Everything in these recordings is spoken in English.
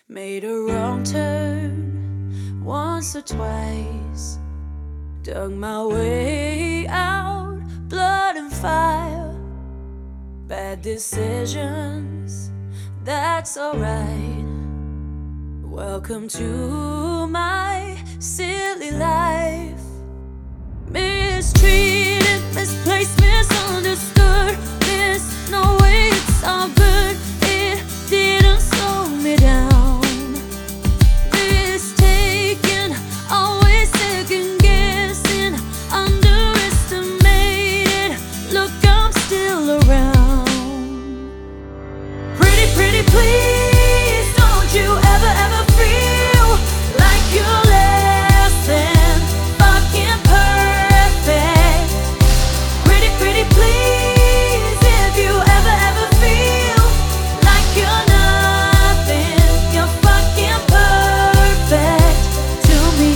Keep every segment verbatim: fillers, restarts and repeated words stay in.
Made a wrong turn once or twice. Dug my way out, blood and fire. Bad decisions, that's alright. Welcome to my silly life. Mistreated, misplaced, misunderstood. There's no way it's all good. It didn't slow me down. Mistaken, always second guessing, underestimated. Look, I'm still around. Pretty, pretty, please, don't you ever, ever feel like you're less than fucking perfect. Pretty, pretty, please, if you ever, ever feel like you're nothing, you're fucking perfect to me.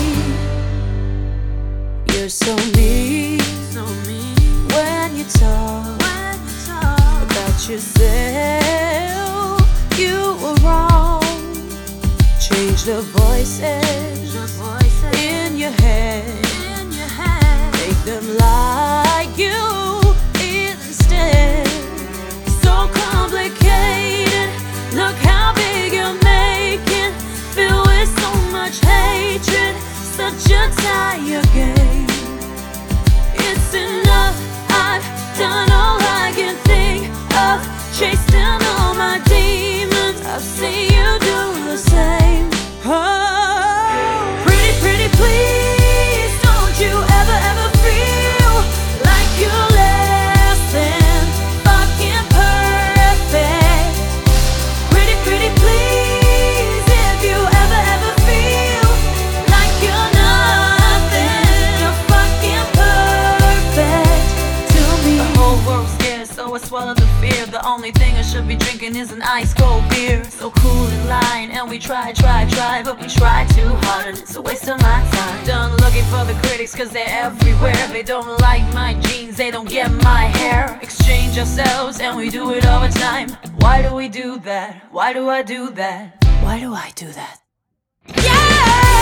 You're so mean, so mean when you talk, when you talk about yourself. You were wrong. Change the voices, the voices in your head, in your head. Make them like you instead. So complicated. Look how big you're making. Filled with so much hatred. Such a tired game. It's enough. I've done all I can think of. Chased down all my demons. I've seen you do the same. Oh, pretty, pretty, please, don't you ever, ever feel like you're less than fucking perfect. Pretty, pretty, please, if you ever, ever feel like you're nothing, you're fucking perfect to me. The whole world's scared, so I swallow the fear. The only thing I should be drinking is an ice cold beer. So cool in line, and we try, try, try, but we try too hard, and it's a waste of my time. Done looking for the critics, cause they're everywhere. They don't like my jeans, they don't get my hair. Exchange ourselves, and we do it all the time. Why do we do that? Why do I do that? Why do I do that? Yeah!